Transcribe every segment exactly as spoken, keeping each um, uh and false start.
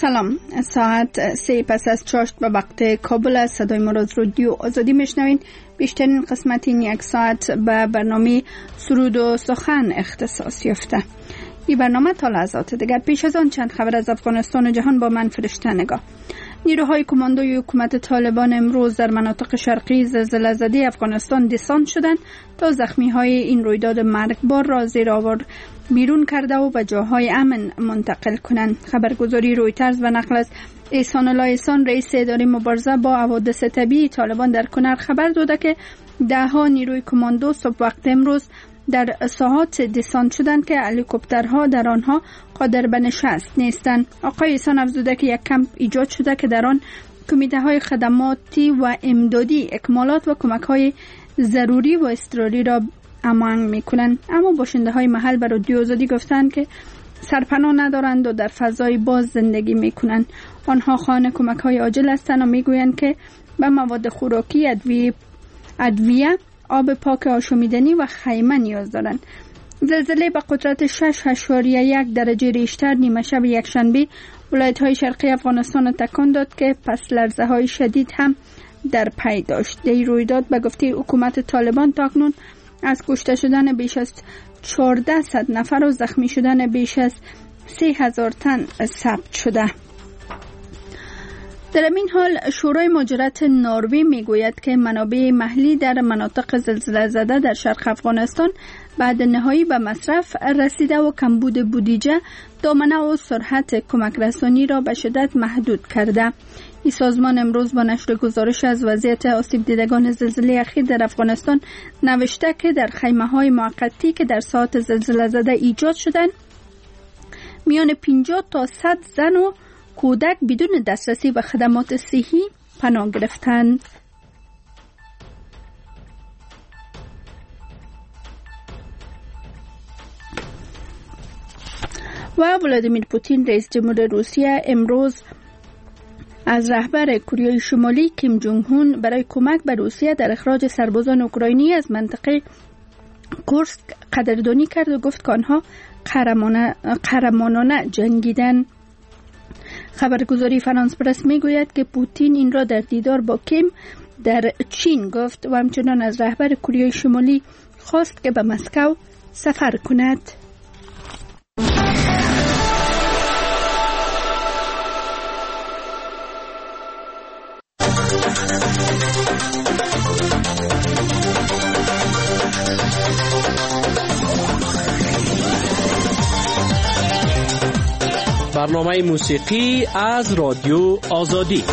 سلام، ساعت سه پس از چاشت به وقت کابل است. صدای ما را از رادیو آزادی میشنوین. بیشترین قسمت این یک ساعت به برنامه سرود و سخن اختصاص یافته. این برنامه تا لحظات دیگر. پیش از آن چند خبر از افغانستان و جهان با من فرشته نگاه. نیروهای کماندوی حکومت طالبان امروز در مناطق شرقی زلزله زده افغانستان دسانت شدند تا زخمی های این رویداد مرگبار را زیر آوار بیرون کرده و به جاهای امن منتقل کنند. خبرگزاری رویترز و نقل از احسان الله احسان رئیس اداره مبارزه با حوادث طبیعی طالبان در کنر خبر داده که ده ها نیروی کماندو صبح وقت امروز در ساحات دسانت شدند که هلیکوپترها در آنها قادر به نشست نیستند. آقای احسان افزوده که یک کمپ ایجاد شده که در آن کمیته های خدماتی و امدادی اکمالات و کمک های ضروری و اضطراری را امانگ میکنند. اما باشنده های محل به رادیو آزادی گفتند که سرپناه ندارند و در فضای باز زندگی میکنند. آنها خواهان کمک های عاجل هستند و میگویند که به مواد خوراکی، ادویه ادویه آب پاک آشامیدنی و خیمه نیاز دارند. زلزله با قدرت شش اشاریه یک درجه ریشتر نیمه شب یکشنبه ولایت های شرقی افغانستان تکان داد که پس لرزه های شدید هم در پی داشت. این رویداد به گفته حکومت طالبان تاکنون از کشته شدن بیش از چهارده صد نفر و زخمی شدن بیش از سه هزار تن ثبت شده. در این حال شورای مهاجرت نروژ میگوید که منابع محلی در مناطق زلزله زده در شرق افغانستان بعد نهایی به مصرف رسیده و کمبود بودجه دامنه و سرعت کمک رسانی را به شدت محدود کرده. این سازمان امروز با نشر گزارش از وضعیت آسیب دیدگان زلزله اخیر در افغانستان نوشته که در خیمه های موقتی که در ساحات زلزله زده ایجاد شدند میان پنجاه تا صد زن و کودک بدون دسترسی به خدمات صحی پناه گرفتند. و ولادیمیر پوتین رئیس جمهور روسیه امروز از رهبر کره شمالی کیم جونگ هون برای کمک به روسیه در اخراج سربازان اوکراینی از منطقه کورسک قدردانی کرد و گفت که آنها قهرمانانه جنگیدند. خبرگزاری فرانس پرس میگوید که پوتین این را در دیدار با کیم در چین گفت و همچنان از رهبر کره شمالی خواست که به مسکو سفر کند. برنامه موسیقی از رادیو آزادی.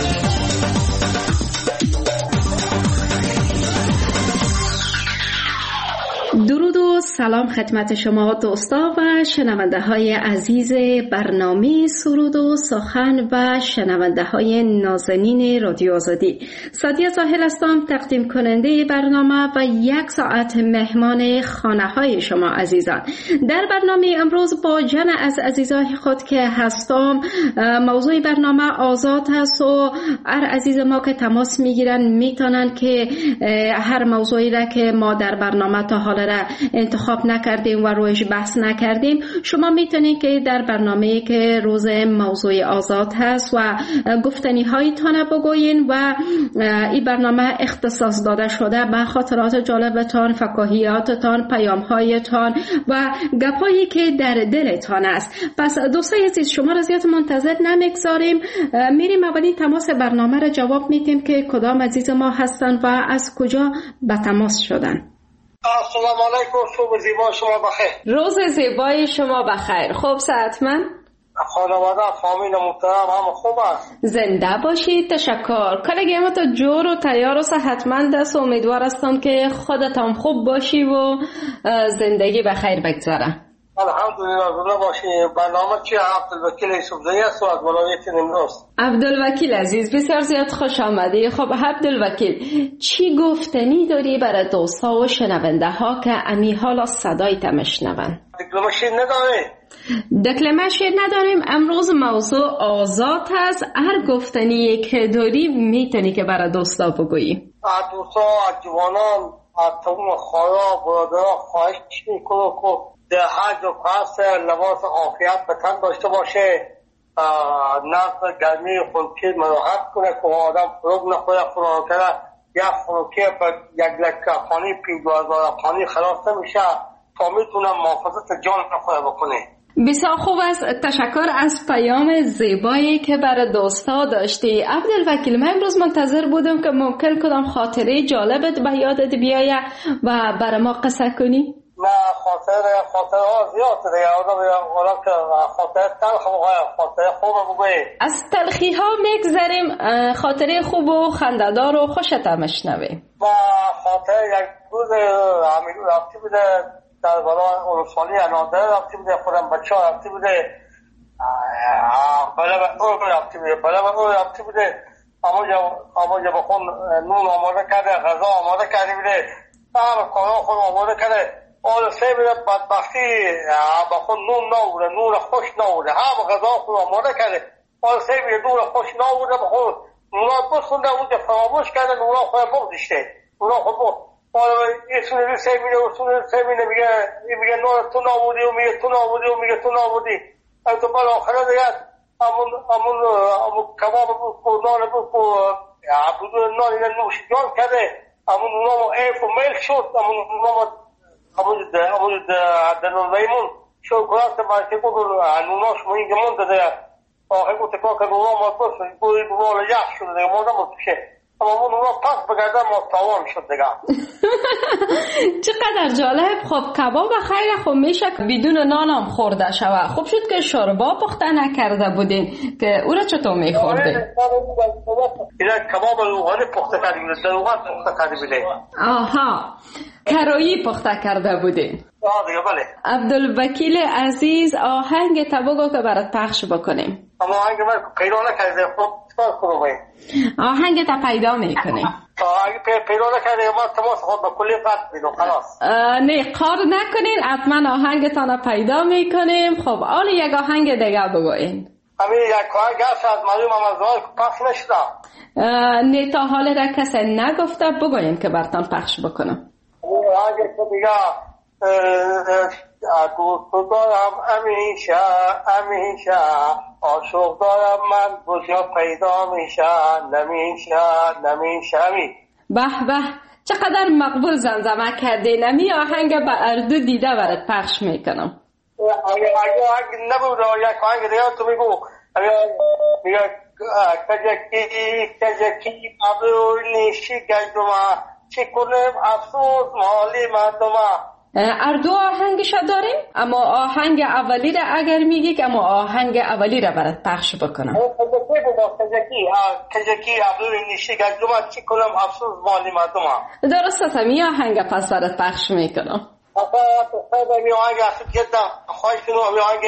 درود و سلام خدمت شما دوستا و شنونده های عزیز برنامه سرود و سخن و شنونده های نازنین رادیو آزادی. سادیه زاهر هستم، تقدیم کننده برنامه و یک ساعت مهمان خانه های شما عزیزان. در برنامه امروز با جن از عزیزای خود که هستم، موضوع برنامه آزاد هست و هر عزیز ما که تماس میگیرن میتونن که هر موضوعی را که ما در برنامه تا حالا را انتخاب نکردیم و رویش بحث نکردیم، شما میتونید که در برنامه‌ای که روز موضوع آزاد هست و گفتنی هایتان بگوین و این برنامه اختصاص داده شده به خاطرات جالبتان، فکاهیاتتان، پیام‌هایتان و گپایی که در دلتان است. پس دوستای عزیز شما را زیاد منتظر نمیگذاریم، میریم اولین تماس برنامه را جواب میدیم که کدام عزیز ما هستن و از کجا به تماس شدن. السلام علیکم، صبح زیبا شما بخیر. روز زیبای شما بخیر. خوب صحتمند؟ خانواده فامیل محترم هم خوب است. زنده باشید. تشکر. کلگی ما تو جور و تیار و صحتمند است و امیدوار هستم که خودتان خوب باشی و زندگی بخیر بگذره. الحمدلله. زنده باشی. برنامه چی؟ عبدالوکیل یوسفزئی است و از ولایت نیمروز. عبدالوکیل عزیز بسیار زیاد خوش آمدی. خب عبدالوکیل، چی گفتنی داری برای دوستا و شنونده ها که امی حالا صدای تمشنون؟ دکلمشیر نداری؟ دکلمشیر نداریم. امروز موضوع آزاد هست، هر گفتنی که داری میتونی که برای دوستا بگویی. از دوستا، از جوانان، از تمام خواهرها برادرها خواهش میکنم که در حج و پس لباس عافیت به تن داشته باشه نقض گرمی خونکی مراحت کنه که آدم فروغ نخوره فروغ کنه یک خونکی پر یک لکه افغانی پی دو هزار افغانی خلاص نمیشه تا میتونه محافظت جان نخوره بکنه. بسیار خوب است. تشکر از پیام زیبایی که برای دوستا داشتی. عبدالوکیل، من امروز منتظر بودم که ممکن کدام خاطره جالبت به یادت بیایه و برای ما قصه کنی. نه خاطر خاطر ها زیاد دیگه آدم آدم که خاطر تلخ بگوید خاطر خوب بگوید. از تلخی ها میگذریم، خاطره خوب و خنده‌دار و خوشت هم بشنویم. و خاطر یک روز همین رفتی بوده در برای اروسانی انادر رفتی بوده، خودم بچه ها رفتی بوده، بله او رفتی بوده بله او رفتی بوده اما جا بخون نون آماده کرده، غذا آماده کرده بوده، همه کارا خود آماده کرده. آن سه میده بدبختی بخون نون نبوده، نون خوش نبوده، همه غذا خود آماده کرده. آن سه میده نون خوش نبوده بخون نونا بسونده اونجا فراموش کرده، نونا خود بگذشته، نونا خود بود. آن یه سونه سه میده و سونه سه میده میگه میگه نون تو نبودی و میگه تو نبودی و میگه تو نبودی. از تو بل آخره دیگه همون همون کباب بود نان بود عبدالله نان اینه نوش جان کرده، همون نونا ما ایف و میل شد، همون نونا ما همون همون دنون ویمون شو کلاس باشه کو نوناش مو اینجا مونده ده آخه کو تکو که نونا ما بس کوی نونا یخ شد دیگه ما نمیشه، اما اون نونا پاس بگرده ما تاوان شد دیگه. چقدر جالب. خب کباب خیلی خوب میشه بدون نان هم خورده شود. خوب شد که شوربا پخته نکرده بودین که او را چطور میخوردین؟ اینا کباب روغنی پخته کرده بودین، در روغن پخته کرده بودین. آها، کرایی پخته کرده بودین. آه دیگه بله. عبدالوکیل عزیز، آهنگ تبگو که برات پخش بکنیم. اما آهنگ من پیدا نکرده، خب چکار کنم باید؟ آهنگ تا پیدا میکنیم. آهنگ پیدا نکرده ما تماس خود با کلی قطع بیدو خلاص. نه قار نکنین، حتما آهنگتان پیدا میکنیم. خب آن یک آهنگ دیگه بگوین. همین یک آهنگ هست از معلوم امازوال که پخش نشده. نه تا حال را کسی نگفته، بگوین که برتان پخش بکنم. آهنگ که دیگه دوست دارم همیشه همیشه، عاشق دارم من کجا پیدا میشه نمیشه نمیشه. به به، چقدر مقبول زمزمه کردی. نمی آهنگ به اردو دیده برات پخش میکنم. اگه اگه نبود یک آهنگ دیگه تو میگو میگه کجکی کجکی ابرو نیشی گجدوما چی کنم افسوس مالی مردمه. اردو آهنگش داریم، اما آهنگ اولی را اگر میگی که اما آهنگ اولی را برات پخش بکنم. کجکی بود کجکی کجکی ابرو نیشی گجدوما چی کنم افسوس مالی مردمه. درست است، می آهنگ پس برات پخش میکنم. آقا تو می آهنگ اصلا جدا خواهش کنم می آهنگ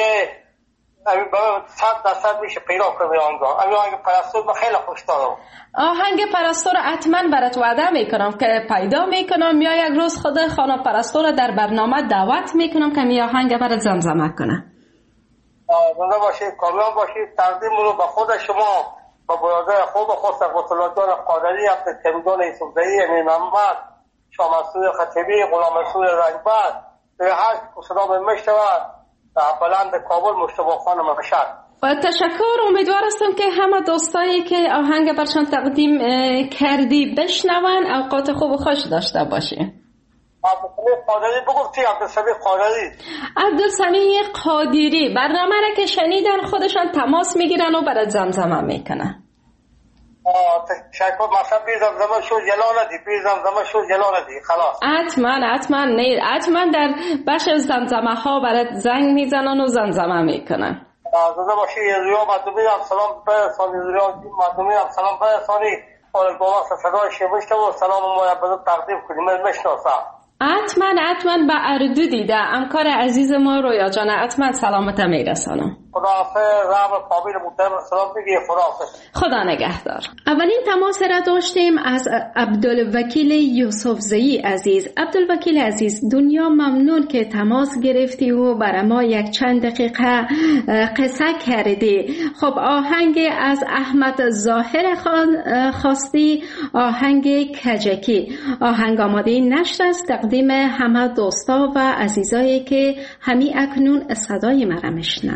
صد درصد میشه پیدا کنم آنگاه. امی آهنگ پرستور من خیلی خوش دارم. آهنگ پرستور حتما برات وعده میکنم که پیدا میکنم، یا یک روز خود خانم پرستور در برنامه دعوت میکنم که می آهنگ برات زمزمه کنه. زنده باشید، کامیاب باشید. تقدیم رو به خود شما، با برادر خوب خود سقوط الله جان قادری، عبدالکریم جان یوسفزئی، امین محمد، شاه منصور خطیبی، غلام منصور رنجبر، به هر صدا به میشنود بلند کابل مشتبه خان مشهد. و تشکر. امیدوار هستم که همه دوستایی که آهنگ برشان تقدیم کردی بشنون. اوقات خوب و خوش داشته باشی. عبدالسمیع قادری بگفتی؟ عبدالسمیع قادری عبدالسمیع قادری برنامه را که شنیدن خودشان تماس میگیرن و برات زمزمه میکنن. تشکر. مثلا بی زمزمه شو جلا ندی، بی زمزمه شو جلا ندی خلاص. حتما حتما نه حتما در بخش زمزمه ها برات زنگ میزنن و زمزمه میکنن. زنده باشی. ریا مردمی هم سلام برسانی، ریا مردمی هم سلام برسانی. آره گواه صدای شیمشته و سلام ما برات تقدیم کنیم. من مشناسم. حتما حتما به اردو دیده همکار عزیز ما رویا جان، حتما سلامت میرسانم. خداحافظ. رحم قابل محترم سلام بگی. خداحافظ. خدا نگهدار. اولین تماس را داشتیم از عبدالوکیل یوسفزئی عزیز. عبدالوکیل عزیز، دنیا ممنون که تماس گرفتی و برای ما یک چند دقیقه قصه کردی. خب آهنگ از احمد ظاهر خواستی، آهنگ کجکی. آهنگ آماده نشر است تقدیم همه دوستا و عزیزایی که همی اکنون صدای مرا میشنوند.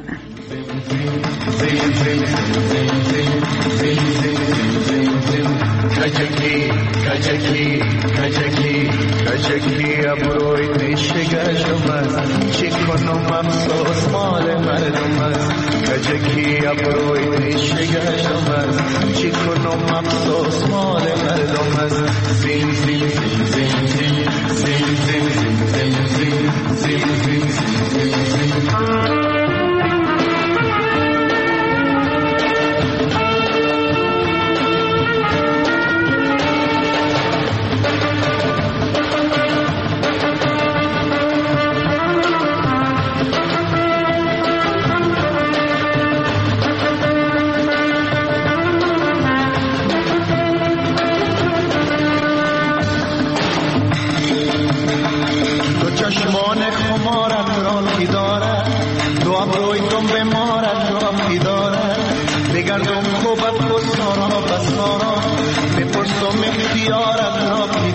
کجکی کجکی کجکی کجکی ابروی نشگش من چی کنم افسوس مال مردم است کجکی ابروی نشگش من چی کنم افسوس مال مردم است زین زین زین زین زین زین زین زین زین زین زین چشمان خمارت را کی دارد دو ابروی تم به مارت را کی دارد بگردم خوبت بسارا بسارا بپرسم اختیارت را کی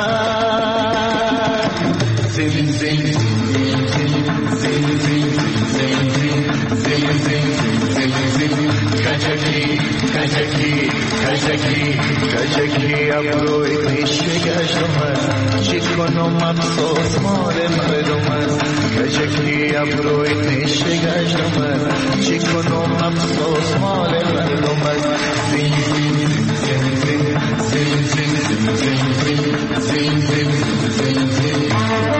دارد زین زین زین زین زین زین زین زین زین کجکی کجکی کجکی کجکی ابروی نشگش من چی کنم افسوس مال مردم است کجکی ابروی نشگش من چی کنم افسوس مال مردم است زین زین زین زین زین زین زین زین زین زین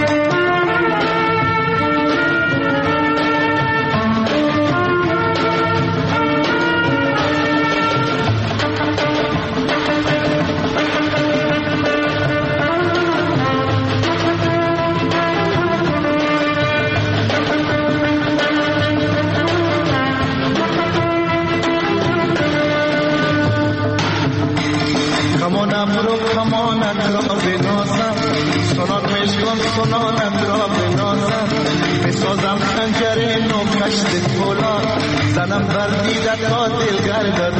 کمانم رو کمانت را بنازم سنان مشکن سنانت را بنازم بسازم خنجر نو کشت فولاد زنم بردیده تا دلگرد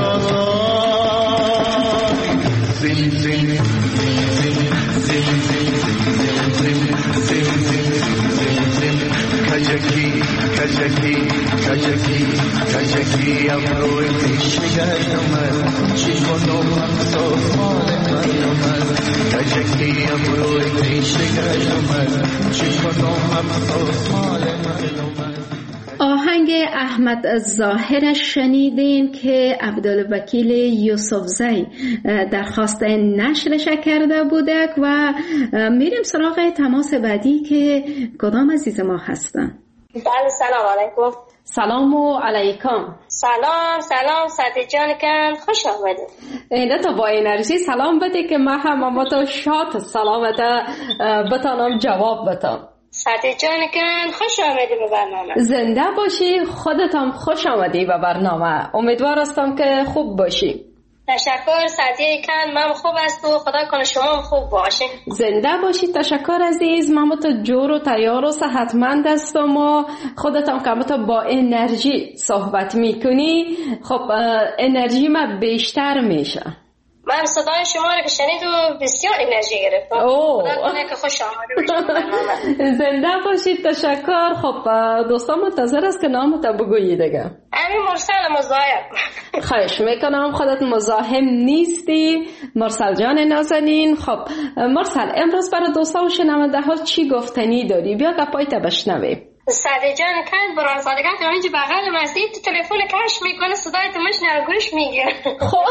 آزاد زین زین زین زین زین زین زین زین زین کجکی کجکی کجکی کجکی ابروی نشگش من چی کنم افسوس مال مردم است کجکی ابروی نشگش من چی کنم افسوس مال مردم است. آهنگ احمد ظاهر شنیدیم که عبدالوکیل یوسفزی درخواست نشرش کرده بودک و میریم سراغ تماس بعدی که کدام عزیز ما هستن. بله سلام علیکم. سلام و علیکم. سلام سلام سعدی جان کن خوش آمدید. اینه تو با انرژی سلام بده که من هم اما تو شاد سلامت بتانم جواب بتام. سعدی جان کن خوش آمدی به برنامه. زنده باشی، خودت هم خوش آمدی به برنامه. امیدوار هستم که خوب باشی. تشکر سعدی کن، من خوب است و خدا کنه شما هم خوب باشین. زنده باشی. تشکر عزیز. من تو جور و تیار و صحتمند هستم و خودت هم که تو با انرژی صحبت میکنی، خب انرژی من بیشتر میشه. من صدای شما رو که شنید و بسیار انرژی گرفتم. خدا کنه که خوش آمده باشید. زنده باشید. تشکر. خب دوستان منتظر است که نامت بگویی دیگه. امین مرسل مزاحم. خواهش میکنم. خودت مزاحم نیستی مرسل جان نازنین. خب مرسل امروز برای دوستان و شنونده ها چی گفتنی داری؟ بیا گپایت بشنویم. سعدی جان کن برای صادقات رو اینجا بغل مسجد تو تلفن کش میکنه صدای تو مشنه گوش میگه. خب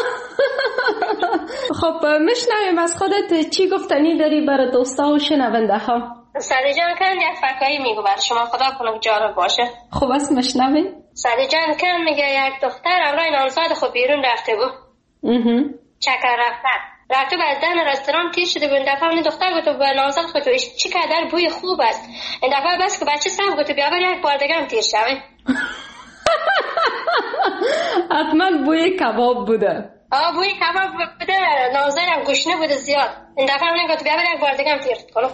خب مشنویم از خودت چی گفتنی داری برای دوستا و شنونده ها. سعدی جان کن یک فکایی میگه برای شما خدا کنه جالب باشه. خب است مشنویم. سعدی جان کن میگه یک دختر امرای نامزد خود بیرون رفته بود. اها چکر رفتن رفته و از دن رستوران تیر شده بود. این دفعه این دختر گفت به نامزد خود چی قدر بوی خوب است. این دفعه بس که بچه صاحب گفت بیا بر یک بار دیگه هم تیر شوه. حتما بوی کباب بوده. آه بوی کباب بوده. نامزد هم گشنه بوده زیاد. این دفعه من گفت بیا بر یک بار دیگه هم تیر کنم.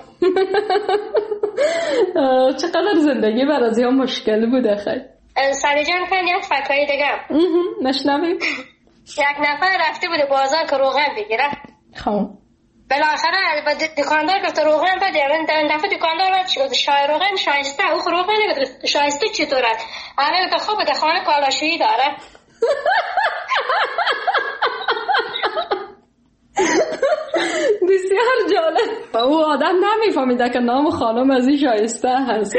چقدر زندگی برای ها مشکل بوده خیلی. سعدی جان کن یک فکایی دیگه نشنویم. یک نفر رفته بوده بازار که روغن بگیره. خب بالاخره با دکاندار گفت روغن بده. من در دفعه دکاندار بعد گفت شای روغن شایسته، او خو روغن نگفت شایسته چطور است؟ همه گفت خوب در خانه کالاشویی داره. بسیار جالب. او آدم نمیفهمیده که نام خانم از این شایسته هست.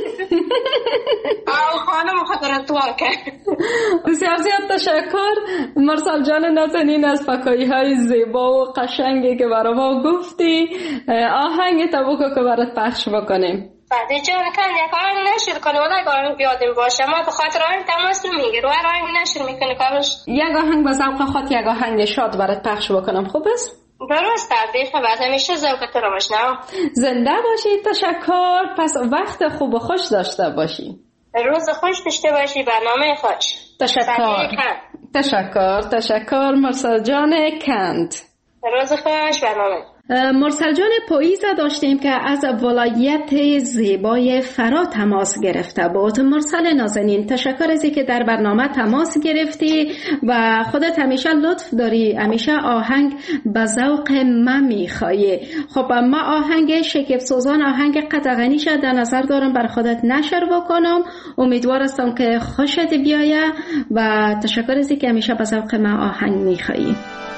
او خانم خود را توار کرد. بسیار زیاد تشکر مرسل جان نازنین از فکایی های زیبا و قشنگی که برای ما گفتی. آهنگ تبوکو که برات پخش بکنیم. بعد جان کن یک آهنگ نشر کنه ولی آهنگ بیادم باشه، ما به خاطر آهنگ تماس نمیگیر و هر آهنگ نشر میکنه کارش. یک آهنگ با ذوق خود یک آهنگ شاد برات پخش بکنم، خوب است؟ درست است. بعد همیشه ذوق تو رو بشنوم. زنده باشی. تشکر. پس وقت خوب و خوش داشته باشی. روز خوش داشته باشی. برنامه خوش. تشکر. تشکر. تشکر مرسل جان کند. روز خوش. برنامه مرسل جان پویزه داشتیم که از ولایت زیبای فرا تماس گرفته بود. مرسل نازنین تشکر از که در برنامه تماس گرفتی و خودت همیشه لطف داری، همیشه آهنگ به ذوق من میخوایی. خب ما آهنگ شکیب سوزان، آهنگ قطغنی شد در نظر دارم بر خودت نشر بکنم. امیدوار هستم که خوشت بیایه و تشکر از که همیشه به ذوق من آهنگ میخوایی.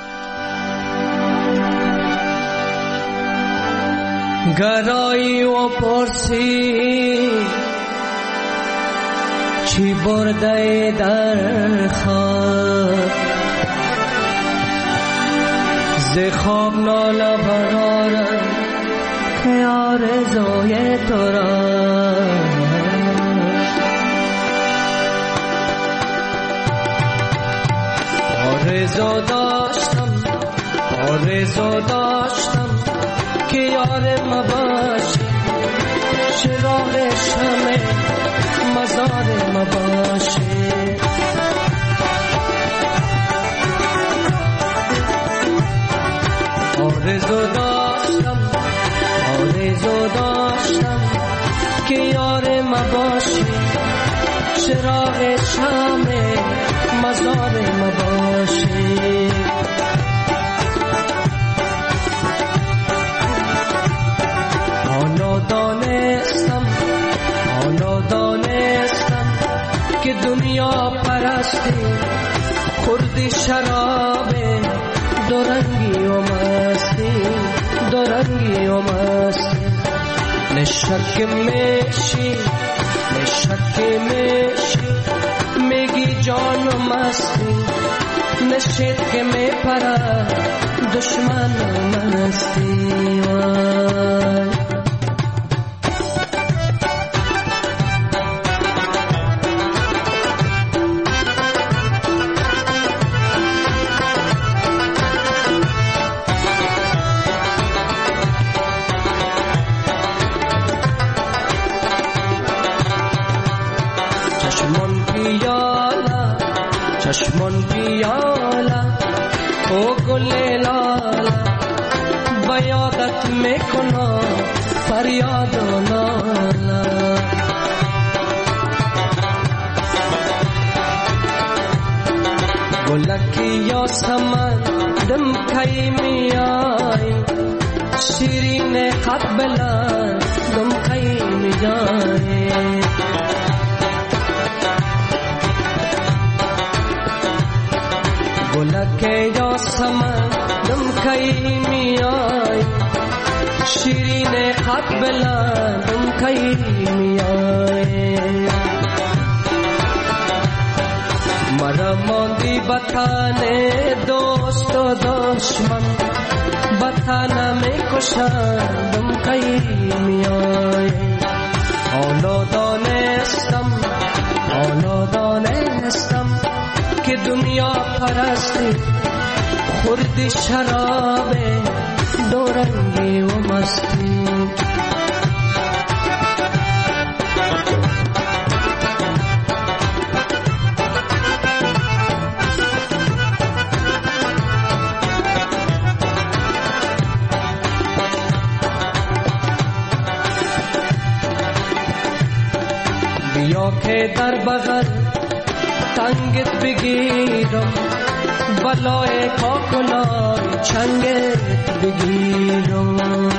گرایی و پرسی چی برده در خواب، ز خواب ناله برارم که آرزوی تو را. آرزو داشتم آرزو داشتم که یار ما باشی، چراغ شمع مزار ما باشی. آرزو داشتم آرزو داشتم که یار ما باشی، چراغ شمع مزار ما باشی. دانستم حالا دانستم که دنیا پرستی خوردی شراب دورنگی و مستی، دورنگی و مستی. نشک میشی نشک میشی میگی جان و مستی، نشید که میپره دشمن و مستی. وای چشمون پیالا او گل لالا بیادت میکنم فریاد و نالا. گلکی یا سمن دم کی میای، شیرین خط بلند دم کی میای. گلکی یا سمن دم کی میای، شیرین خط بلند دم کی میای. مرا ماندی بطانه دوست و دشمن، بطانه می کشندم کی میای. حالا دانستم حالا دانستم که دنیا پرستی خوردی شراب دورنگی و مستی. بیا که در بغل تنگت بگیرم، بلای کاکلای چنگت بگیرم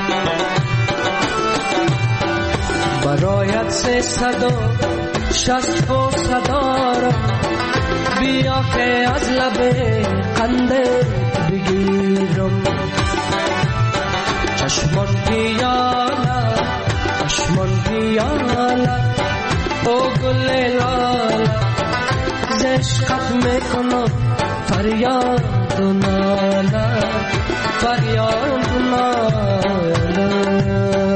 برایت سه صد و شست و صدارم بیا که از لب قندت بگیرم چشمان پیاله چشمان پیاله او گل لاله زشقت میکنم فریاد و ناله فریاد و ناله.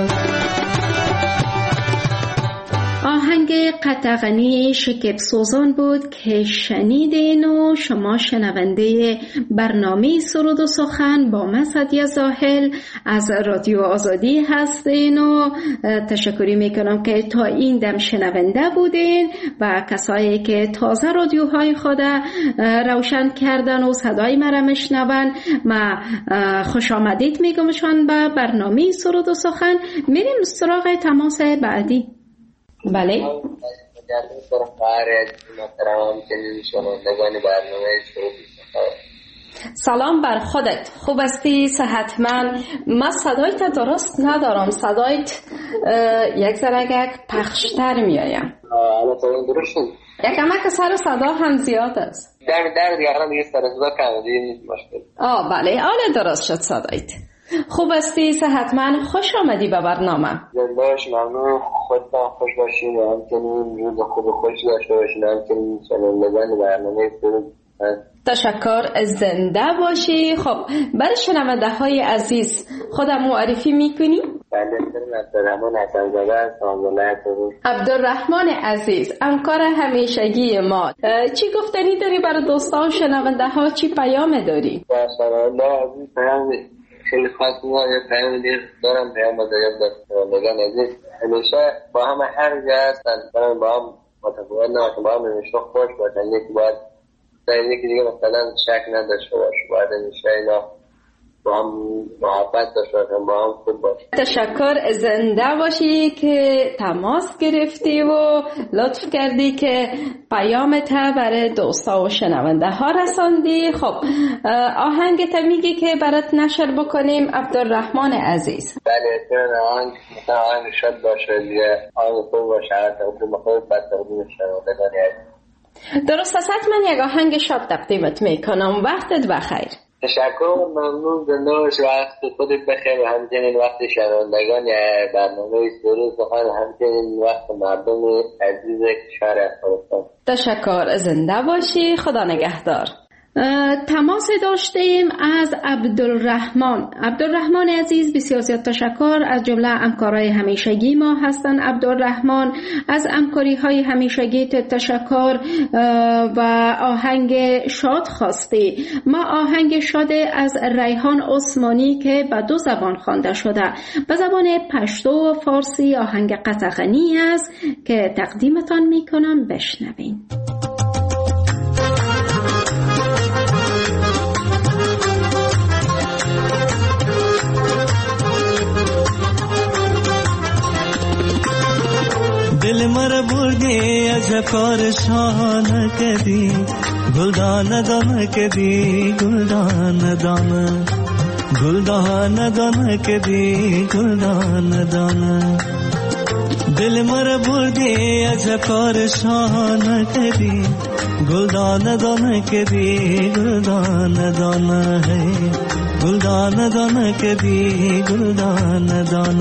آهنگ قطغنی شکیب سوزان بود که شنیدین و شما شنونده برنامه سرود و سخن با من سعدیه زاهل از رادیو آزادی هستین و تشکری میکنم که تا این دم شنونده بودین و کسایی که تازه رادیوهای خود روشن کردن و صدای مرا میشنون ما خوش آمدید میگمشان به برنامه سرود و سخن. میریم سراغ تماس بعدی. بله سلام بر خودت، خوب هستی؟ صحتمند؟ من صدایت درست ندارم، صدایت یک ذره پخشتر میایم. یکم که سر صدا هم زیاد است. در در دیگه الان دیگه سر صدا کم دیگه نیست مشکل. آه بله، حالا درست شد صدایت. خوب هستی؟ صحتمند؟ خوش آمدی به برنامه. باش، ممنون. خودتان خوش باشین و همچنین روز خوب خوش داشته باشین، همچنین شنوندگان برنامه سرود. تشکر، زنده باشی. خب برای شنونده های عزیز خودم معرفی میکنی؟ بله، عبدالرحمن حسن‌زاده هستم. عبدالرحمن عزیز، همکار همیشگی ما، چی گفتنی داری برای دوستان و شنونده ها؟ چی پیام داری؟ شنونده عزیز پیام خیلی خاص میاد، یه پیام دیگه دارم، پیام دارم شنوندگان عزیز همیشه با هم هر جا هستن، با هم متفاوت نباشن، با هم همیشه خوش باشن، یکی باید در یکی دیگه مثلا شک نداشته باشه، باید همیشه اینا با هم محبت داشته باشن، با هم خوب باشن. تشکر، زنده باشی که تماس گرفتی و لطف کردی که پیامت برای دوستا و شنونده ها رساندی. خب آهنگت میگی که برات نشر بکنیم عبدالرحمن عزیز؟ بله، چون آهنگ مثلا آهنگ شد باشه دیگه، آهنگ خوب باشه، حتی خوب خوب بد تقدیم شنوندگان عزیز. درست است، من یک آهنگ شاد تقدیمت میکنم. وقتت بخیر. تشکر، ممنون. زنده باش، وقت خودت بخیر و همچنین وقت شنوندگان برنامه سرود سخن، همچنین وقت مردم عزیز کشور افغانستان. تشکر، زنده باشی، خدا نگهدار. تماس داشتیم از عبدالرحمن. عبدالرحمن عزیز بسیار زیاد تشکر، از جمله همکارای همیشگی ما هستن. عبدالرحمن، از همکاری های همیشگی تشکر و آهنگ شاد خواستی. ما آهنگ شاد از ریحان عثمانی که به دو زبان خوانده شده، به زبان پشتو و فارسی، آهنگ قطغنی است که تقدیمتان میکنم، بشنوین. دل مر بردی عجب کار شان کدی، گلدان دان کدی، گلدان دان، گلدان دان کدی، گلدان دان. دل مر بردی عجب کار شان کدی، گلدان دان کدی، گلدان دان ہے، گلدان دان کدی، گلدان دان.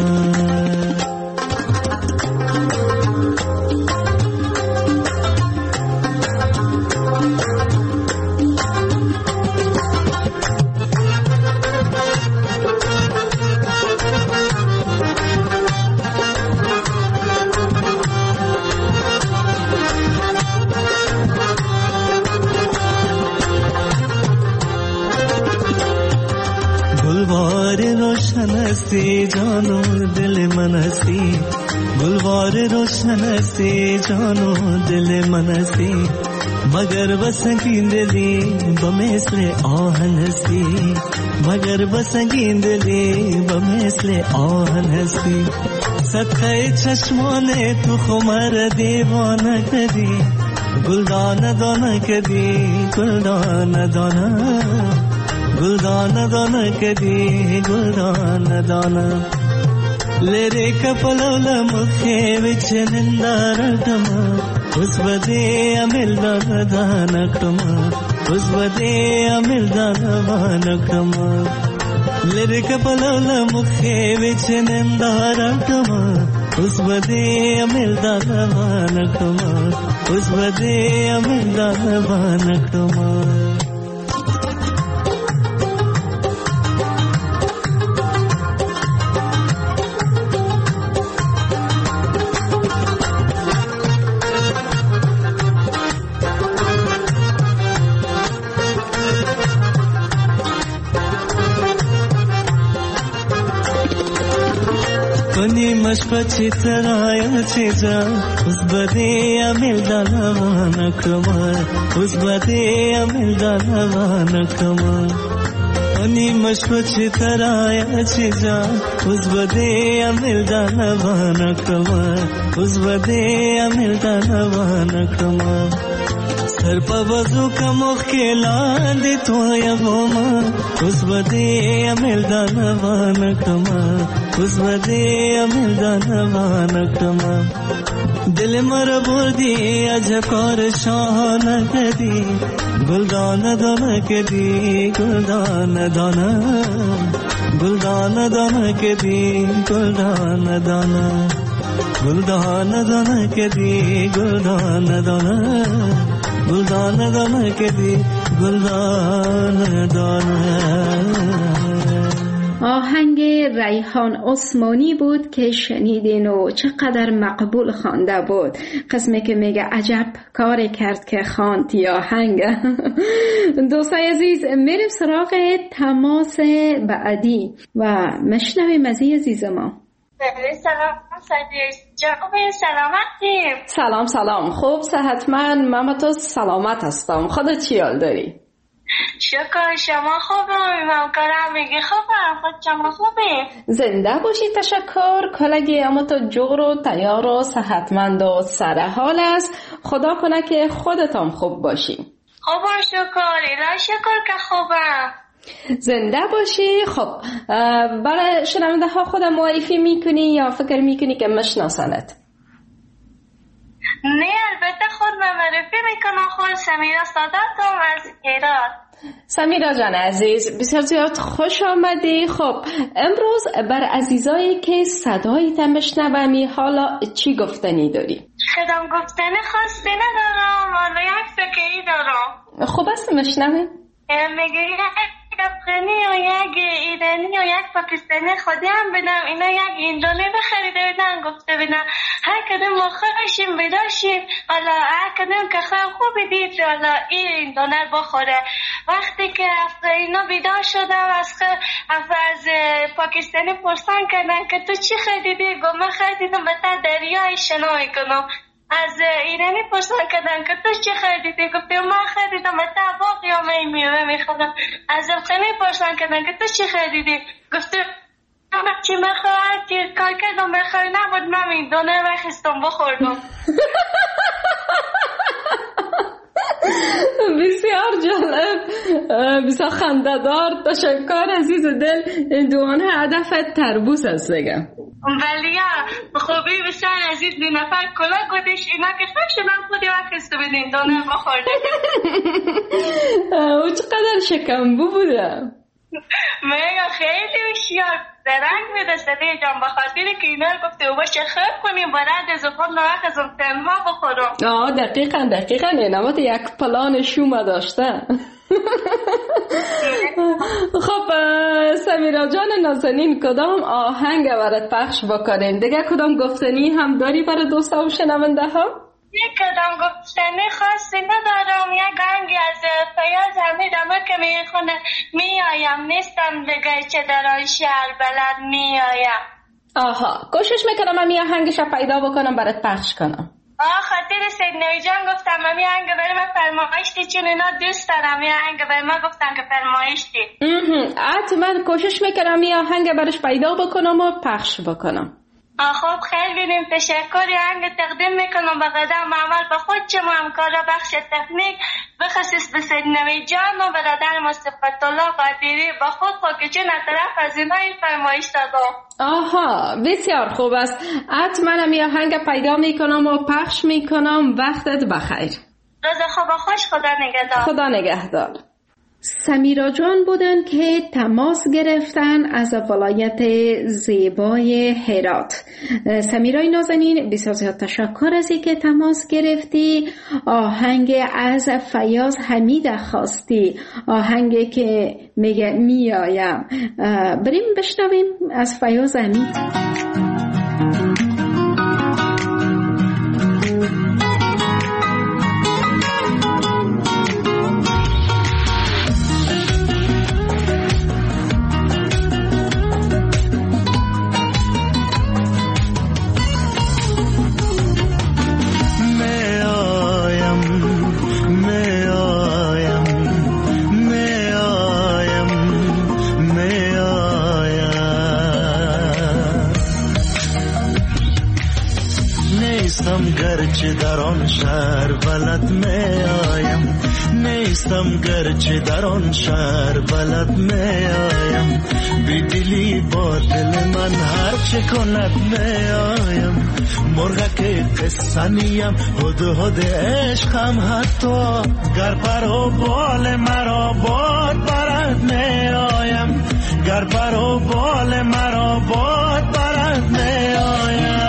हस्ती जानो दिल मनस्ती, गुलवार रोशन हस्ती जानो दिल मनस्ती, मगर बसंगी दिली बमेसले आहन हस्ती, मगर बसंगी दिली बमेसले आहन हस्ती. सत्य चश्मों ने तू खुमर दीवाना करी, گلدانه دانه کدی گلدانه دانه گلدانه دانه کدی گلدانه دانه لری کپلول مخه وچ نندارتم اس بده امل دانه دانه کم اس بده امل دانه دانه کم لری کپلول مخه وچ نندارتم اس بده امل دانه دانه کم اس بده امل دانه دانه کم پنی مشپچی ترایا چیزا اس بده امل دانوان کما اس بده امل دانوان کما پنی مشپچی ترایا چیزا اس بده امل دانوان کما اس بده امل دانوان کما سر په وضو کمو خلان دي تو يوما اوس بده امل دانوان کما اوس بده امل دانوان کما دل مر بودي اجکار شان کدي گلدان دان کدي گلدان دان گلدان دان کدي گلدان دان گلدان دان کدي گلدان دان گلدان دان کدی گلدان دان. آهنگ ریحان عثمانی بود که شنیدین و چقدر مقبول خوانده بود. قسمی که میگه عجب کاری کرد که خواند آهنگ. دوستای عزیز میریم سراغ تماس بعدی و مشنویم از عزیز ما. سلام جناب سلامتی. سلام سلام خوب صحتمند. من تو سلامت هستم. خودت چی حال داری؟ شکر شما خوبم. همکارم میگه خوبم. خود شما خوبی؟ زنده باشی. تشکر. کلگی اما تو جور و تیار و صحتمند و سر حال است. خدا کنه که خودتم خوب باشی. خوبم شکر. الهی شکر که خوبم. زنده باشی. خب برای شنونده ها خودم معرفی میکنی یا فکر میکنی که مشناسنت؟ نه البته خود معرفی میکنم. خود سمیرا ساداتم از ایران. سمیرا جان عزیز بسیار زیاد خوش آمدی. خب امروز بر عزیزایی که صدایی تا میشنومی حالا چی گفتنی داری؟ خودم گفتنی خاصی ندارم. حالا یک فکری دارم. خوب است میشنوی؟ میگه یک افغانی و یک ایرانی و یک پاکستانی خودی هم بدم. اینا یک ایندونی بخریده بدن گفته بدن هر کدوم ما خوشیم بداشیم. حالا هر کدوم که خواه خوبی دید حالا این ایندونه بخوره. وقتی که اینا بیدار شدم از از پاکستانی پرسان کردن که تو چی خریدی؟ گفت من خریدم به تا دریای شنا میکنم. از ایرانی پرسان کردن که تو چی خریدی؟ گفتم من خریدم تا باغ یا می میوه میخورم. از افغانی پرسان کردن که تو چی خریدی؟ گفتم من چی میخورم که کار کردم بخوری نبود من این دونه بخستم بخوردم. بسیار جالب. بسیار خنده‌دار. تشکر عزیز دل. دوانه هدف تربوس است دیگه. ولی یا خوبی بسیار عزیز دو نفر کلا گودش اینا که خوش من خودی وقت بدین دونه بخورده. او چقدر شکمبو بوده. میگه خیلی هوشیار درنگ میده صدای جان بخاطر که اینا گفته و باشه خوب کنیم برای از خود نوک از اون تنها بخورم. آه دقیقا دقیقا اینامات یک پلان شوم داشته. خب سمیرا جان نازنین کدام آهنگ برات پخش بکنین؟ دیگه کدام گفتنی هم داری برای دوستا و شنونده ها؟ یک کدام گفتنی خاصی ندارم. یک آهنگ از فیاض حمید اما که میخونه میایم نیستم بگه چه در آن شهر بلد میایم. آها کوشش میکنم من آهنگش پیدا بکنم برات پخش کنم. آه خاطر سید نوی جان گفتم من آهنگ برای من فرمایشتی چون اینا دوست دارم. یه آهنگ برای من گفتم که فرمایشتی. حتما کوشش میکنم یه آهنگ برش پیدا بکنم و پخش بکنم. خب خیلی تشکر هنگ تقدیم میکنم به قدم اول به خود شما همکارا بخش تکنیک بخصیص به سید نوی جان و برادر صفت الله قادری به خود خاکچین از طرف از اینهای فرمایش دادم. آها بسیار خوب است. حتما هم یه آهنگ پیدا میکنم و پخش میکنم. وقتت بخیر. روز خوب و خوش. خدا نگهدار. خدا نگهدار. سمیرا جان بودن که تماس گرفتن از ولایت زیبای هرات. سمیرای نازنین بسیار زیاد تشکر از اینکه تماس گرفتی. آهنگ از فیاض حمید خواستی، آهنگی که میگه میایم. بریم بشنویم از فیاض حمید. گرچه در آن شهر بلد می آیم، نیستم گرچه در آن شهر بلد می آیم، بی دلی با دل من هر چه کند می آیم، مرغک قصه نیم هد هد عشقم حتی گر پر و بال مرا باد برد می آیم، گر پر و بال مرا باد برد می آیم.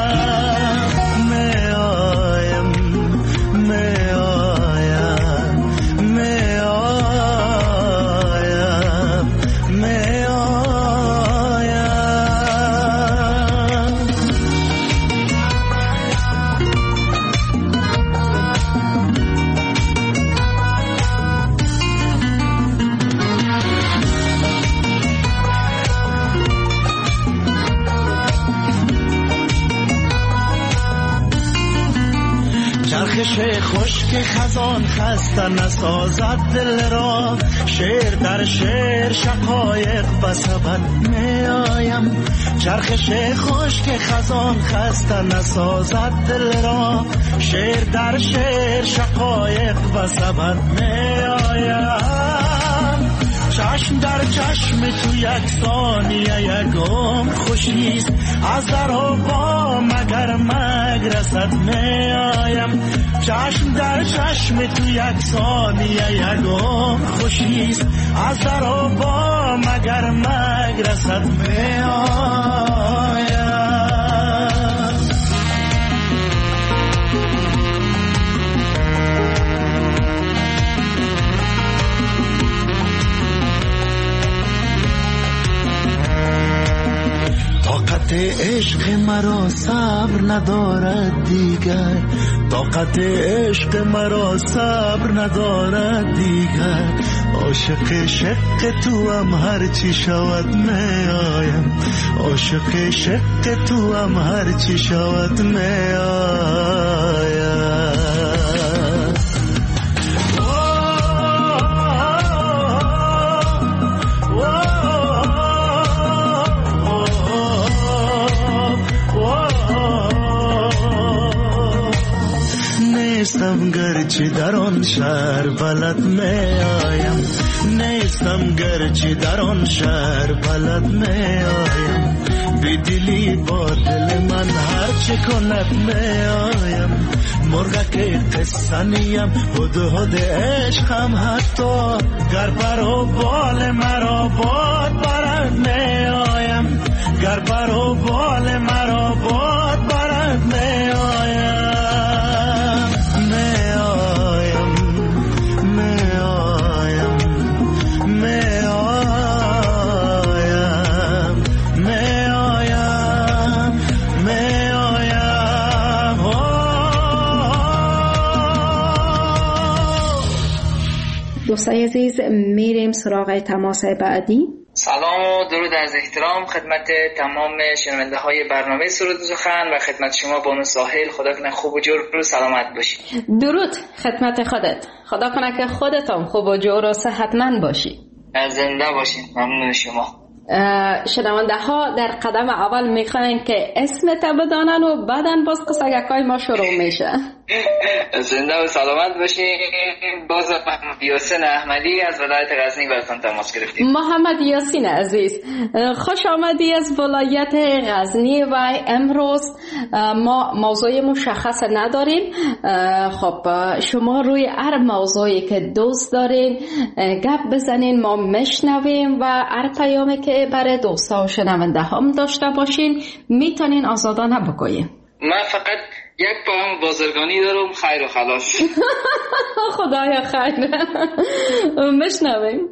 خشک خزان خسته نسازد دل را، شعر در شعر شقایق بسبد می آیم، چرخش خشک خزان خسته نسازد دل را، شعر در شعر شقایق بسبد می آیم، چشم در چشم تو یک ثانیه یکم خوشیست، از در و با مگر مگرسد می آیم، چشم در چشم تو یک ثانیه یکم خوشیست، از در و با مگر مگرسد می آیم. طاقت عشق مرا صبر ندارد دیگر، طاقت عشق مرا صبر ندارد دیگر، عاشق شق تو هم هر چی شود می آیم، عاشق شق تو هم هر چی شود می آیم. نیستم گرچه در آن شهر بلد می آیم، نیستم گرچه در آن شهر بلد می آیم، بی دلی با دل من هر چه کند می آیم، مرغک قصه نیم هد هد عشقم حتی گر پر و بال مرا باد برد می آیم، گر پر و بال مرا باد برد می آیم. دوستای عزیز میریم سراغ تماس بعدی. سلام و درود از احترام خدمت تمام شنونده های برنامه سرود و سخن و خدمت شما بانو ساحل. خدا کنه خوب و جور و سلامت باشید. درود خدمت خودت. خدا کنه که خودت هم خوب و جور و صحتمند باشی. زنده باشید. ممنون شما. شنونده ها در قدم اول میخواین که اسمت بدانن و بعداً باز قصگکای ما شروع میشه. زنده و سلامت باشین. باز محمد یاسین احمدی از ولایت غزنی براتون تماس گرفتیم. محمد یاسین عزیز، خوش آمدی از ولایت غزنی و امروز ما موضوع مشخص نداریم. خب شما روی هر موضوعی که دوست دارین گپ بزنین، ما میشنویم و هر پیامی که برای دوستا و شنونده هم داشته باشین میتونین آزادانه بگوین. من فقط یک پیام بازرگانی دارم، خیر و خلاص. خدایا خیر. میشنویم.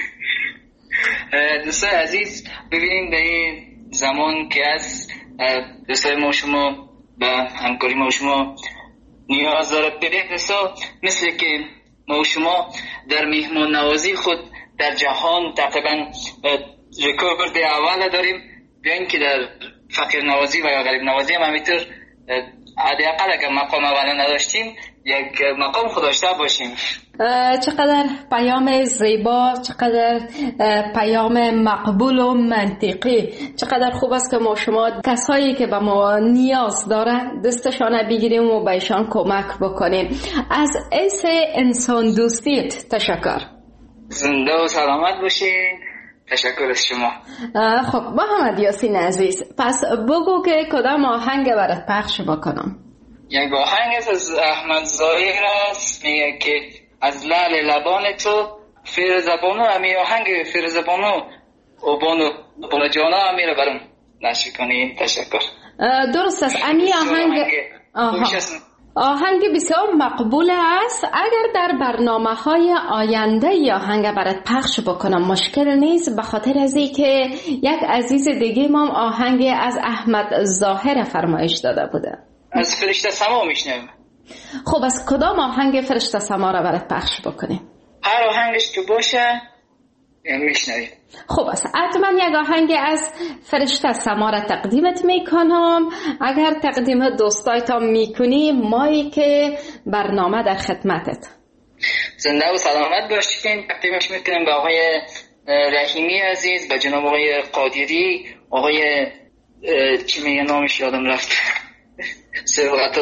دوستان عزیز، ببینید در این زمان که از دوستای ما شما و همکاری ما شما نیاز داره ببینید دوستا، مثل که ما شما در میهمان نوازی خود در جهان تقریبا رکورد اول داریم، بیان که در فقیر نوازی و یا غریب نوازی هم همینطور حداقل اگر مقام اول نداشتیم یک مقام خود داشته باشیم. چقدر پیام زیبا، چقدر پیام مقبول و منطقی. چقدر خوب است که ما شما کسایی که به ما نیاز دارن دستشان بگیریم و بهشان کمک بکنیم. از ایس انسان دوستیت تشکر. زنده و سلامت باشین. تشکر از شما. خب محمد یاسین عزیز، پس بگو که کدام آهنگ برات پخش بکنم. یک آهنگ از احمد ظاهر است، میگه که از لعل لبان تو فیر زبانو، همی آهنگ فیر زبانو و بانو بانو جانا همی رو برام نشر کنی. تشکر. درست است. امی آهنگ آهنگ بسیار مقبول است. اگر در برنامه های آینده یا آهنگ برات پخش بکنم مشکل نیست، به خاطر از اینکه یک عزیز دیگه ما آهنگ از احمد ظاهر فرمایش داده بوده. از فرشته سما میشنویم. خب از کدام آهنگ فرشته سما را برات پخش بکنیم؟ هر آهنگش که باشه میشنویم. خب است. حتما یک آهنگ از فرشته سما را تقدیمت میکنم. اگر تقدیم دوستایتا میکنی، مایی که برنامه در خدمتت. زنده و سلامت باشین. تقدیمش میکنم به آقای رحیمی عزیز، به جناب آقای قادری، آقای چی میگه نامش یادم رفت، سبقت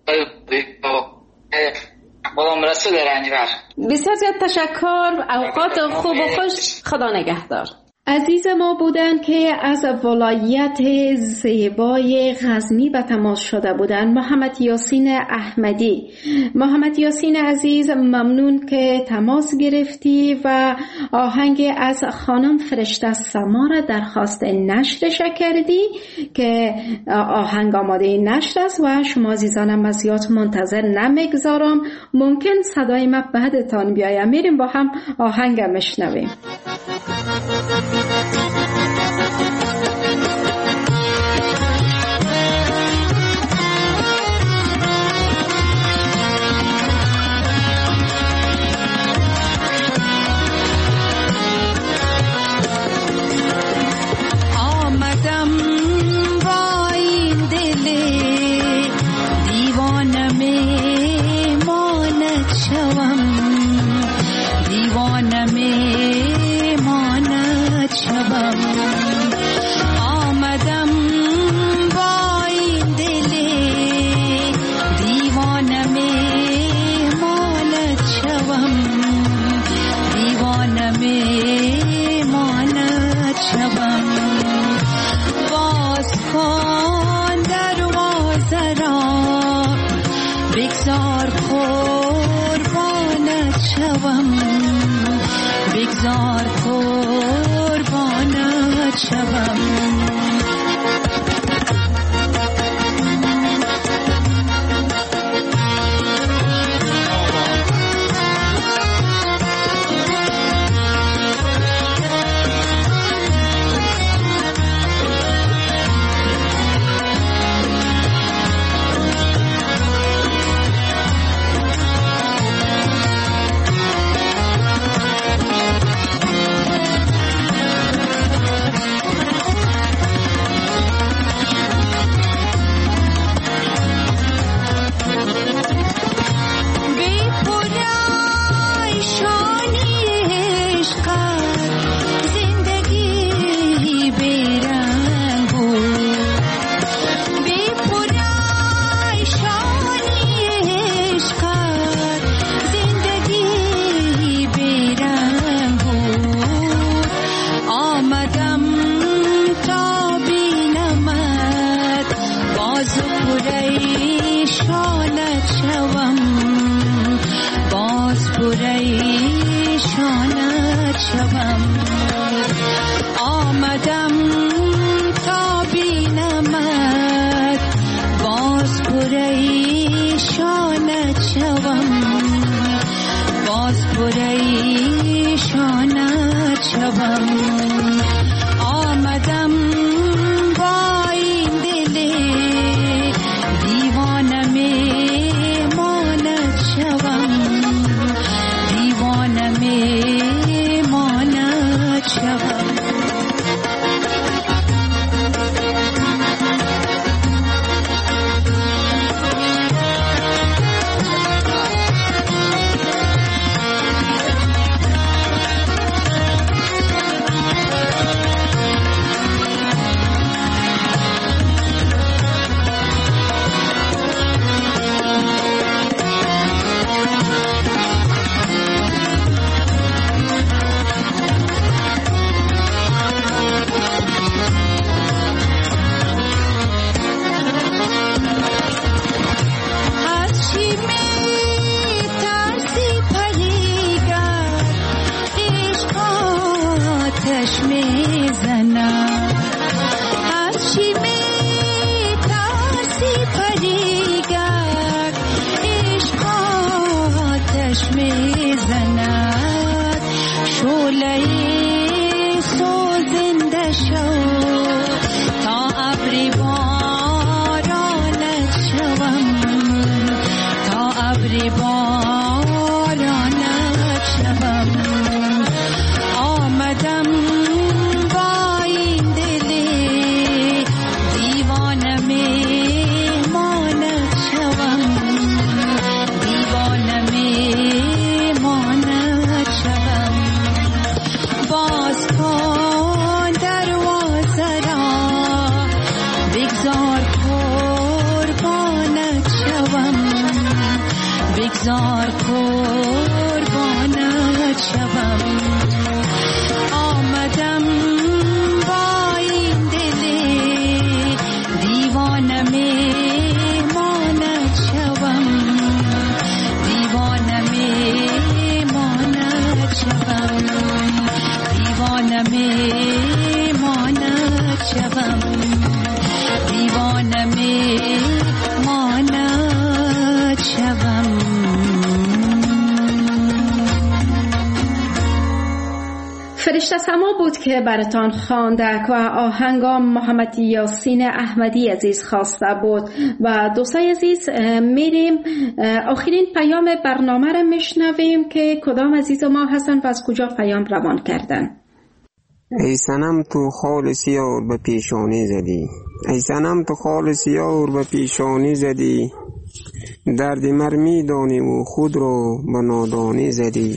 بادام رسول رنجبر. بسیار زیاد تشکر. اوقات خوب و خوش. خدا نگهدار. عزیز ما بودن که از ولایت زیبای غزنی به تماس شده بودن، محمد یاسین احمدی. محمد یاسین عزیز، ممنون که تماس گرفتی و آهنگ از خانم فرشته سما را درخواست نشرش کردی که آهنگ آماده نشر است و شما عزیزانم از زیاد منتظر نمیگذارم. ممکن صدای ما بعدتان بیایم. میریم با هم آهنگ مشنویم. پریشانت شوم باز پریشانت شوم آمدم تا بینمت باز پریشانت شوم باز پریشانت شوم آمدم با این دل دیوانه میمانت شوم دیوانه میمانت شوم فرشته سما بود که براتان خواندک و آهنگام محمد یاسین احمدی عزیز خواسته بود. و دوستای عزیز میریم آخرین پیام برنامه را میشنویم که کدام عزیز ما هستن و از کجا پیام روان کردن. ای صنم تو خال سیاه به پیشانی زدی، ای صنم تو خال سیاه به پیشانی زدی، درد مرمی دانی و خود رو به نادانی زدی.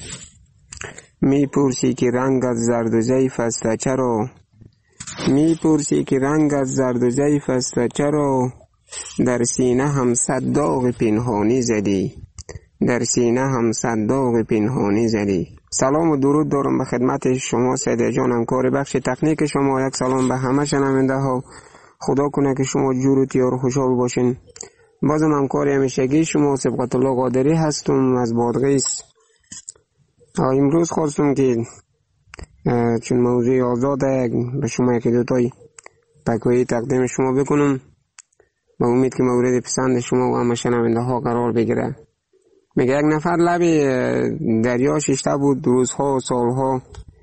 می پرسی که رنگ از زرد و ضعیف است چرا، می پرسی که رنگ از زرد و ضعیف است چرا، در سینه هم صد داغ پنهانی زدی، در سینه هم صد داغ پنهانی زدی. سلام و درود دارم به خدمت شما سیده جانم، کار بخش تکنیک شما. یک سلام به همه شنونده ها. خدا کنه که شما جور و تیار و خوشحال باشین. بازم همکار همیشگی شما سبقت الله قادری هستم از بادغیس. امروز خواستم که چون موضوع آزاده به شما یکی دوتای پکویی تقدیم شما بکنم، با امید که مورد پسند شما و همه شنونده ها قرار بگیره. میگه یک نفر لب دریا ششته بود روزها و سالها،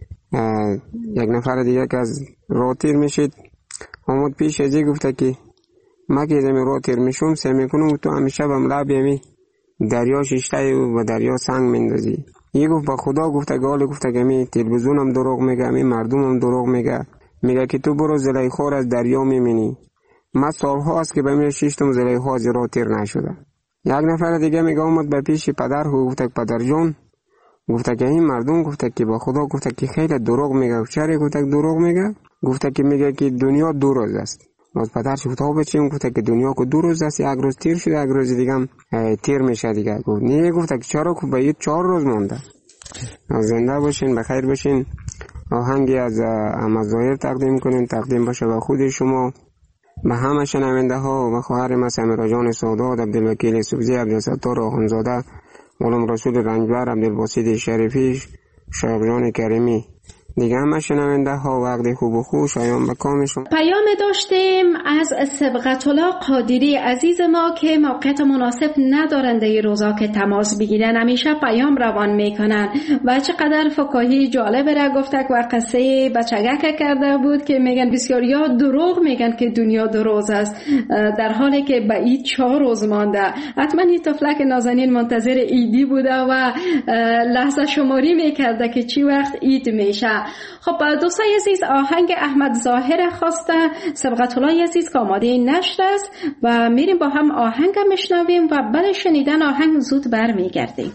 یک نفر دیگه که از راه تیر میشید آمد پیش ازی گفته که ما که زمین راه تیر میشم سعی میکنم تو همیشه بم لب یمی دریا ششته و دریا سنگ میندازی. یه گفت با خدا گفته گاله گفته که می تلویزیونم دروغ میگه، می مردمم دروغ میگه، میگه که تو برو زلیخا از دریا میبینی. من سالها است که به می شیشتم زلیخا از راه تیر نشده. یک نفر دیگه میگه اومد به پیش پدر و گفته پدر جان گفته که این مردم گفته که با خدا گفته که خیلی دروغ میگه. چرا گفته دروغ میگه؟ گفته که میگه که دنیا دو روز است. باز پدر چه گفته بچیم گفته که دنیا کو دو روز است، یک روز تیر شده یک روز دیگه هم تیر میشه دیگه. گفت نه گفته که چرا کو به چهار روز مونده. زنده باشین، بخیر باشین. آهنگی از مظاهر تقدیم کنیم، تقدیم باشه به خود شما به همه شنونده ها و خواهر ما سمیرا جان سادات، عبدالوکیل سوزی، عبدالستار آخونزاده، غلام رسول رنجبر، عبدالباسط شریفی، شایب جان کریمی، دیگه همه شنونده ها وقت خوب و خوش شایان به کامشون. پیام داشتیم از صبغت الله قادری عزیز ما که موقعیت مناسب ندارند در روزا که تماس بگیرن، همیشه پیام روان میکنن و چقدر فکاهی جالب را گفته و قصه بچگک کرده بود که میگن بسیاریا دروغ میگن که دنیا دو روز است، در حالی که به عید چهار روز مانده. حتما این طفلک نازنین منتظر عیدی بوده و لحظه شماری میکرده که چی وقت عید میشه. خب دوستای عزیز، آهنگ احمد ظاهر خواسته، صبغت الله عزیز که آماده نشر است و میریم با هم آهنگ میشنویم و بعد شنیدن آهنگ زود برمیگردیم.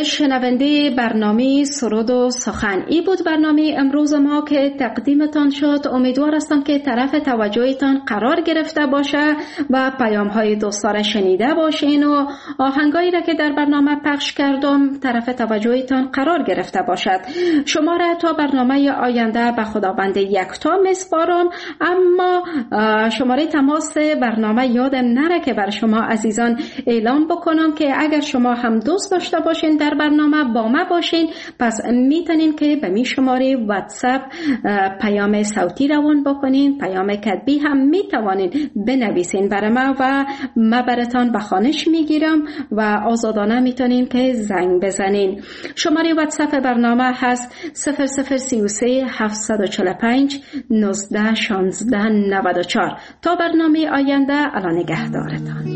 شنونده برنامه سرود و سخن، ای بود برنامه امروز ما که تقدیمتان شد. امیدوار هستم که طرف توجهتان قرار گرفته باشه و پیام های دوستان شنیده باشین و آهنگایی را که در برنامه پخش کردم طرف توجهتان قرار گرفته باشد. شما را تا برنامه آینده به خداوند یکتا میسپارم، اما شماره تماس برنامه یادم نره که بر شما عزیزان اعلام بکنم که اگر شما هم دوست داشته باشین در برنامه با ما باشین، پس میتونین که به می شماره واتساپ پیام صوتی روان بکنین، پیام کتبی هم میتوانین بنویسین برای ما و ما براتان به خوانش میگیرم و آزادانه میتونین که زنگ بزنین. شماره واتساپ برنامه هست صفر صفر سی و سه هفتصد و چهل و پنج نوزده شانزده نود و چهار. تا برنامه آینده، الان نگهدارتان.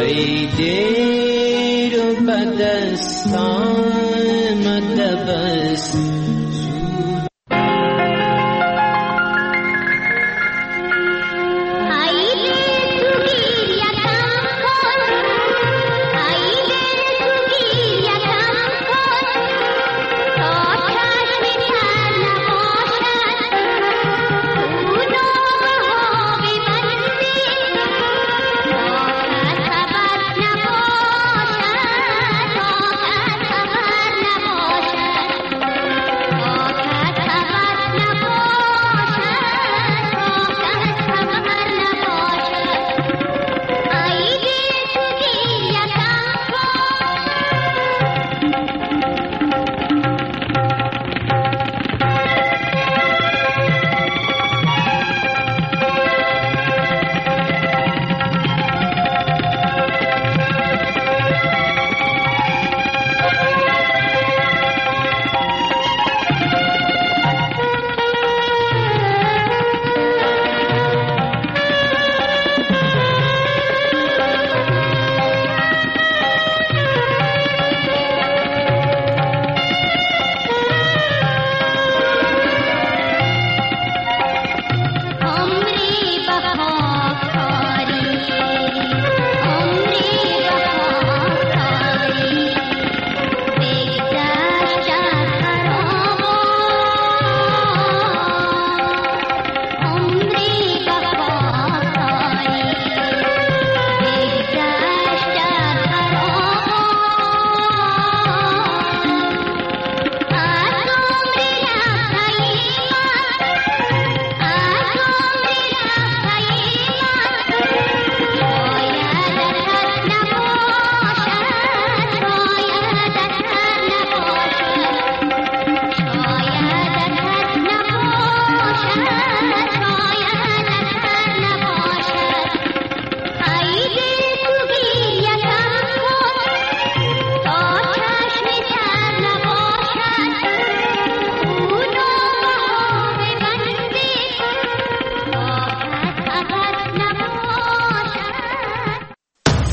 ای دیر و بدستان مدبست